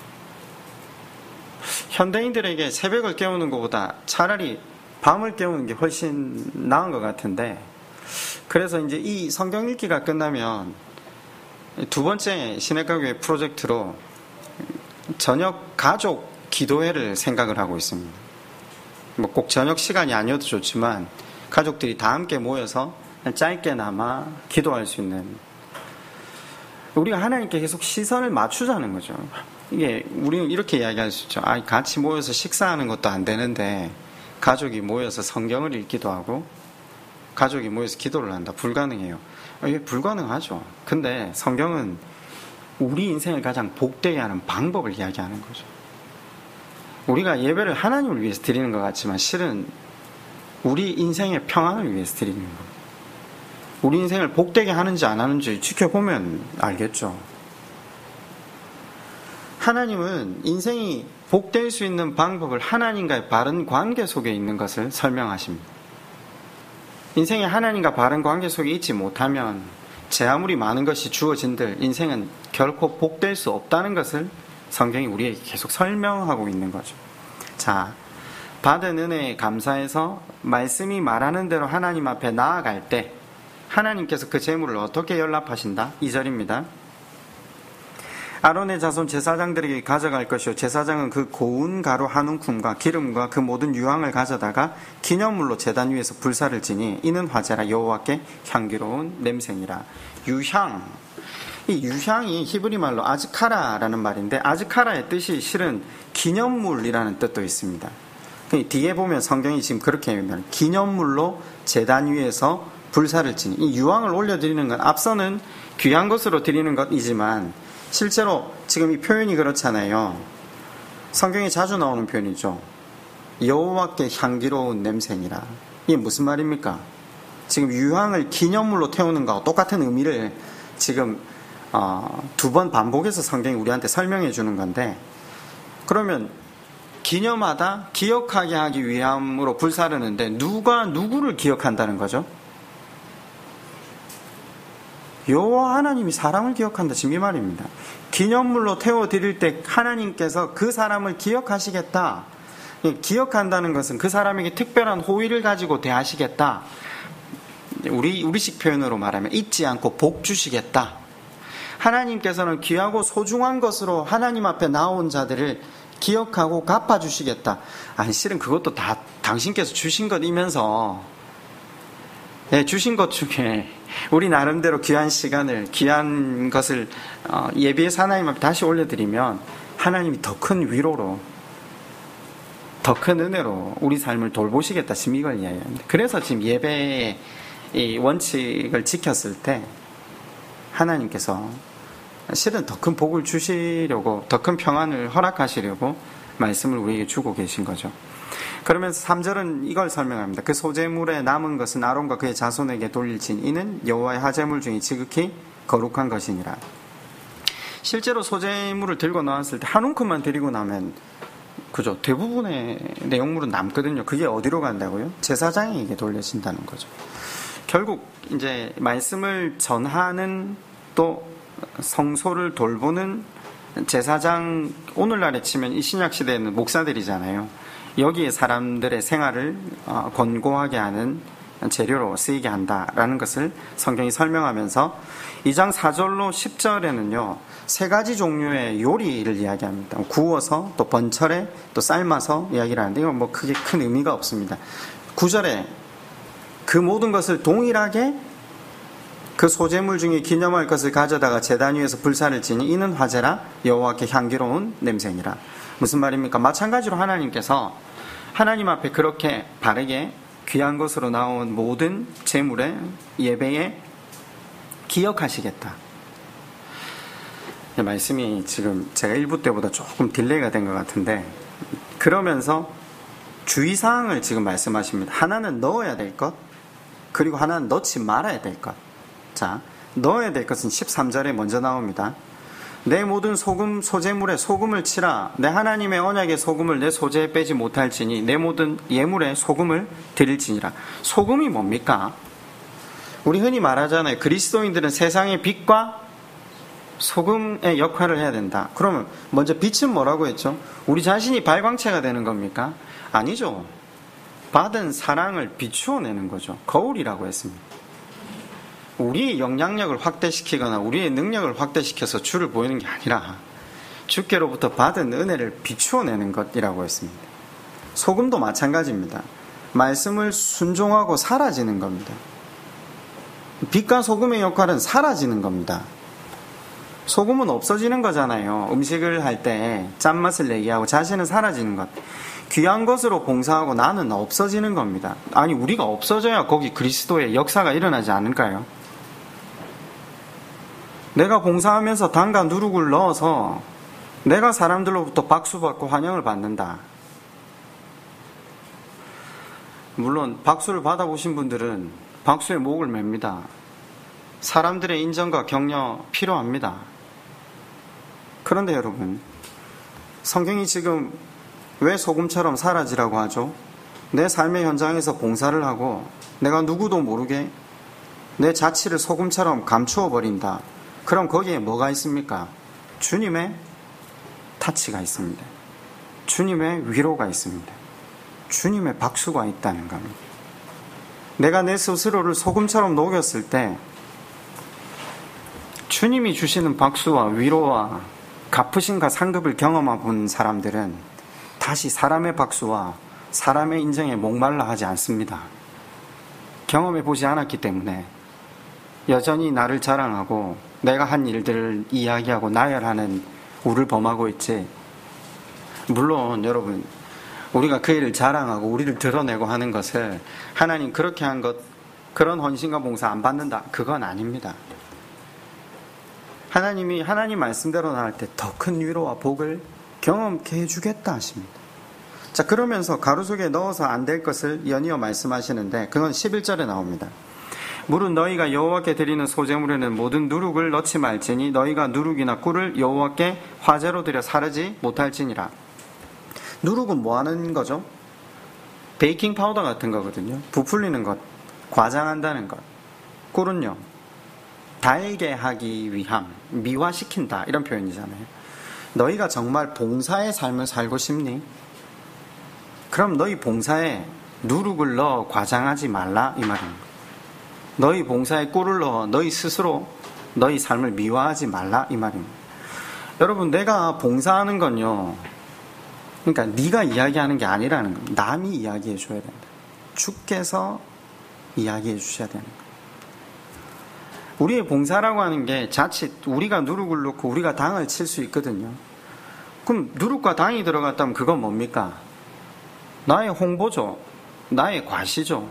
현대인들에게 새벽을 깨우는 것보다 차라리 밤을 깨우는 게 훨씬 나은 것 같은데, 그래서 이제 이 성경 읽기가 끝나면 두 번째 시내가교회 프로젝트로 저녁 가족 기도회를 생각을 하고 있습니다. 뭐 꼭 저녁 시간이 아니어도 좋지만 가족들이 다 함께 모여서 짧게나마 기도할 수 있는, 우리가 하나님께 계속 시선을 맞추자는 거죠. 이게 우리는 이렇게 이야기할 수 있죠. 같이 모여서 식사하는 것도 안 되는데 가족이 모여서 성경을 읽기도 하고 가족이 모여서 기도를 한다. 불가능해요. 이게 불가능하죠. 근데 성경은 우리 인생을 가장 복되게 하는 방법을 이야기하는 거죠. 우리가 예배를 하나님을 위해서 드리는 것 같지만 실은 우리 인생의 평안을 위해서 드리는 거예요. 우리 인생을 복되게 하는지 안 하는지 지켜보면 알겠죠. 하나님은 인생이 복될 수 있는 방법을 하나님과의 바른 관계 속에 있는 것을 설명하십니다. 인생이 하나님과 바른 관계 속에 있지 못하면 제 아무리 많은 것이 주어진들 인생은 결코 복될 수 없다는 것을 성경이 우리에게 계속 설명하고 있는 거죠. 자, 받은 은혜에 감사해서 말씀이 말하는 대로 하나님 앞에 나아갈 때 하나님께서 그 재물을 어떻게 연락하신다? 2절입니다. 아론의 자손 제사장들에게 가져갈 것이요, 제사장은 그 고운 가루 한 움큼과 기름과 그 모든 유황을 가져다가 기념물로 제단 위에서 불사를 지니 이는 화제라 여호와께 향기로운 냄새니라. 유향, 이 유향이 히브리 말로 아즈카라라는 말인데, 아즈카라의 뜻이 실은 기념물이라는 뜻도 있습니다. 뒤에 보면 성경이 지금 그렇게 얘기합니다. 기념물로 제단 위에서 불사를 지니, 이 유황을 올려드리는 건 앞서는 귀한 것으로 드리는 것이지만 실제로 지금 이 표현이 그렇잖아요. 성경에 자주 나오는 표현이죠. 여호와께 향기로운 냄새니라. 이게 무슨 말입니까? 지금 유황을 기념물로 태우는 것과 똑같은 의미를 지금 두 번 반복해서 성경이 우리한테 설명해 주는 건데, 그러면 기념하다, 기억하게 하기 위함으로 불사르는데 누가 누구를 기억한다는 거죠? 여호와 하나님이 사람을 기억한다, 지금 이 말입니다. 기념물로 태워드릴 때 하나님께서 그 사람을 기억하시겠다. 기억한다는 것은 그 사람에게 특별한 호의를 가지고 대하시겠다. 우리식 표현으로 말하면 잊지 않고 복 주시겠다. 하나님께서는 귀하고 소중한 것으로 하나님 앞에 나온 자들을 기억하고 갚아주시겠다. 아니, 실은 그것도 다 당신께서 주신 것이면서, 주신 것 중에 우리 나름대로 귀한 시간을, 귀한 것을 예비해서 하나님 앞에 다시 올려드리면 하나님이 더 큰 위로로, 더 큰 은혜로 우리 삶을 돌보시겠다. 지금 이걸 이야기합니다. 그래서 지금 예배의 이 원칙을 지켰을 때 하나님께서 실은 더 큰 복을 주시려고, 더 큰 평안을 허락하시려고 말씀을 우리에게 주고 계신 거죠. 그러면서 3절은 이걸 설명합니다. 그 소재물에 남은 것은 아론과 그의 자손에게 돌릴진 이는 여호와의 하재물 중에 지극히 거룩한 것이니라. 실제로 소재물을 들고 나왔을 때 한 움큼만 드리고 나면, 그죠, 대부분의 내용물은 남거든요. 그게 어디로 간다고요? 제사장에게 돌려진다는 거죠. 결국 이제 말씀을 전하는 또 성소를 돌보는 제사장, 오늘날에 치면 이 신약 시대에는 목사들이잖아요. 여기에 사람들의 생활을 권고하게 하는 재료로 쓰이게 한다라는 것을 성경이 설명하면서 2장 4절로 10절에는요, 세 가지 종류의 요리를 이야기합니다. 구워서 또 번철에 또 삶아서 이야기를 하는데 이건 뭐 크게 큰 의미가 없습니다. 9절에 그 모든 것을 동일하게 그 소재물 중에 기념할 것을 가져다가 제단 위에서 불사를 지니 이는 화제라 여호와께 향기로운 냄새니라. 무슨 말입니까? 마찬가지로 하나님께서 하나님 앞에 그렇게 바르게 귀한 것으로 나온 모든 제물의 예배에 기억하시겠다. 말씀이 지금 제가 1부 때보다 조금 딜레이가 된 것 같은데, 그러면서 주의사항을 지금 말씀하십니다. 하나는 넣어야 될 것, 그리고 하나는 넣지 말아야 될 것. 자, 넣어야 될 것은 13절에 먼저 나옵니다. 내 모든 소금 소재물에 소금을 치라. 내 하나님의 언약의 소금을 내 소재에 빼지 못할지니 내 모든 예물에 소금을 드릴지니라. 소금이 뭡니까? 우리 흔히 말하잖아요. 그리스도인들은 세상의 빛과 소금의 역할을 해야 된다. 그러면 먼저 빛은 뭐라고 했죠? 우리 자신이 발광체가 되는 겁니까? 아니죠. 받은 사랑을 비추어내는 거죠. 거울이라고 했습니다. 우리의 영향력을 확대시키거나 우리의 능력을 확대시켜서 주를 보이는 게 아니라 주께로부터 받은 은혜를 비추어내는 것이라고 했습니다. 소금도 마찬가지입니다. 말씀을 순종하고 사라지는 겁니다. 빛과 소금의 역할은 사라지는 겁니다. 소금은 없어지는 거잖아요. 음식을 할 때 짠맛을 내게 하고 자신은 사라지는 것. 귀한 것으로 봉사하고 나는 없어지는 겁니다. 아니, 우리가 없어져야 거기 그리스도의 역사가 일어나지 않을까요? 내가 봉사하면서 단과 누룩을 넣어서 내가 사람들로부터 박수받고 환영을 받는다. 물론 박수를 받아보신 분들은 박수의 목을 맵니다. 사람들의 인정과 격려 필요합니다. 그런데 여러분, 성경이 지금 왜 소금처럼 사라지라고 하죠? 내 삶의 현장에서 봉사를 하고 내가 누구도 모르게 내 자취를 소금처럼 감추어 버린다. 그럼 거기에 뭐가 있습니까? 주님의 타치가 있습니다. 주님의 위로가 있습니다. 주님의 박수가 있다는 겁니다. 내가 내 스스로를 소금처럼 녹였을 때 주님이 주시는 박수와 위로와 갚으심과 상급을 경험해 본 사람들은 다시 사람의 박수와 사람의 인정에 목말라 하지 않습니다. 경험해 보지 않았기 때문에 여전히 나를 자랑하고 내가 한 일들을 이야기하고 나열하는 우를 범하고 있지. 물론 여러분, 우리가 그 일을 자랑하고 우리를 드러내고 하는 것을 하나님 그렇게 한 것, 그런 헌신과 봉사 안 받는다, 그건 아닙니다. 하나님이 하나님 말씀대로 나갈 때 더 큰 위로와 복을 경험케 해주겠다 하십니다. 자, 그러면서 가로속에 넣어서 안 될 것을 연이어 말씀하시는데 그건 11절에 나옵니다. 물은 너희가 여호와께 드리는 소재물에는 모든 누룩을 넣지 말지니 너희가 누룩이나 꿀을 여호와께 화제로 드려 사르지 못할지니라. 누룩은 뭐 하는 거죠? 베이킹 파우더 같은 거거든요. 부풀리는 것, 과장한다는 것. 꿀은요, 달게 하기 위함, 미화시킨다, 이런 표현이잖아요. 너희가 정말 봉사의 삶을 살고 싶니? 그럼 너희 봉사에 누룩을 넣어 과장하지 말라, 이 말입니다. 너희 봉사에 꿀을 넣어 너희 스스로 너희 삶을 미화하지 말라, 이 말입니다. 여러분, 내가 봉사하는 건요, 그러니까 네가 이야기하는 게 아니라는 겁니다. 남이 이야기해 줘야 된다. 주께서 이야기해 주셔야 되는 거예요. 우리의 봉사라고 하는 게 자칫 우리가 누룩을 넣고 우리가 당을 칠 수 있거든요. 그럼 누룩과 당이 들어갔다면 그건 뭡니까? 나의 홍보죠. 나의 과시죠.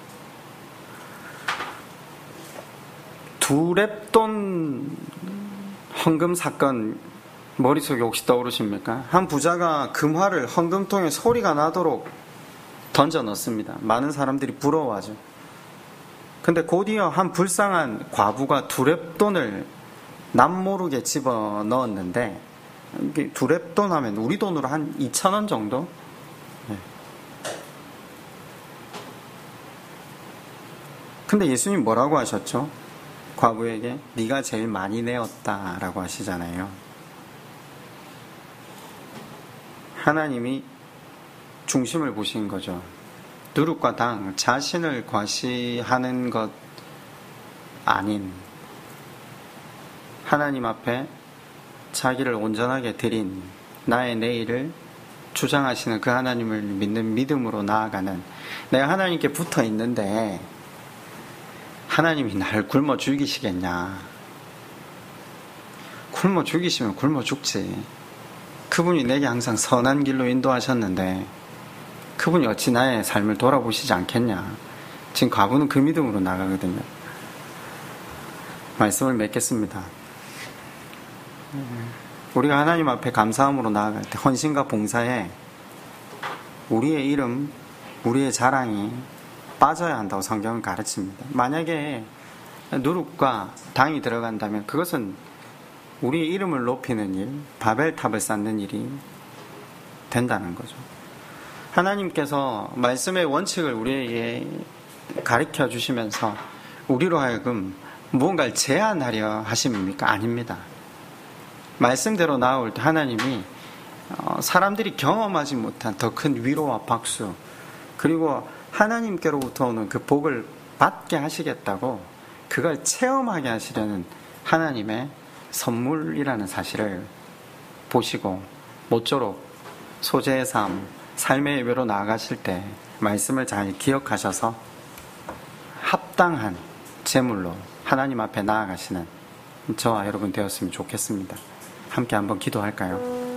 두랩돈 헌금 사건 머릿속에 혹시 떠오르십니까? 한 부자가 금화를 헌금통에 소리가 나도록 던져 넣습니다. 많은 사람들이 부러워하죠. 근데 곧이어 한 불쌍한 과부가 두랩돈을 남모르게 집어 넣었는데, 두랩돈 하면 우리 돈으로 한 2,000원 정도? 네. 근데 예수님 뭐라고 하셨죠? 과부에게 네가 제일 많이 내었다라고 하시잖아요. 하나님이 중심을 보신 거죠. 누룩과 당, 자신을 과시하는 것 아닌 하나님 앞에 자기를 온전하게 드린 나의 내일을 주장하시는 그 하나님을 믿는 믿음으로 나아가는, 내가 하나님께 붙어 있는데 하나님이 날 굶어 죽이시겠냐? 굶어 죽이시면 굶어 죽지. 그분이 내게 항상 선한 길로 인도하셨는데 그분이 어찌 나의 삶을 돌아보시지 않겠냐? 지금 과부는 그 믿음으로 나가거든요. 말씀을 맺겠습니다. 우리가 하나님 앞에 감사함으로 나아갈 때 헌신과 봉사에 우리의 이름, 우리의 자랑이 빠져야 한다고 성경은 가르칩니다. 만약에 누룩과 당이 들어간다면 그것은 우리의 이름을 높이는 일, 바벨탑을 쌓는 일이 된다는 거죠. 하나님께서 말씀의 원칙을 우리에게 가르쳐 주시면서 우리로 하여금 무언가를 제한하려 하십니까? 아닙니다. 말씀대로 나올 때 하나님이 사람들이 경험하지 못한 더 큰 위로와 박수, 그리고 하나님께로부터 오는 그 복을 받게 하시겠다고, 그걸 체험하게 하시려는 하나님의 선물이라는 사실을 보시고 모쪼록 소재의 삶, 삶의 예배로 나아가실 때 말씀을 잘 기억하셔서 합당한 제물로 하나님 앞에 나아가시는 저와 여러분 되었으면 좋겠습니다. 함께 한번 기도할까요?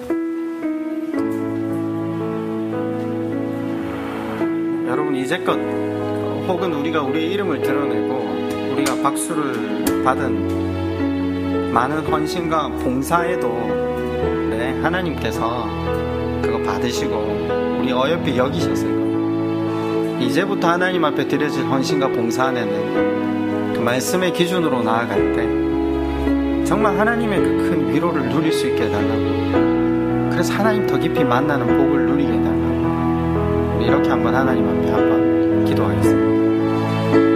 여러분, 이제껏 혹은 우리가 우리의 이름을 드러내고 우리가 박수를 받은 많은 헌신과 봉사에도 하나님께서 그거 받으시고 우리 어여삐 여기셨을 거예요. 이제부터 하나님 앞에 드려질 헌신과 봉사 안에는 그 말씀의 기준으로 나아갈 때 정말 하나님의 그 큰 위로를 누릴 수 있게 해달라고, 그래서 하나님 더 깊이 만나는 복을 누리게 해달라고, 우리 이렇게 한번 하나님 앞에 한번 기도하겠습니다.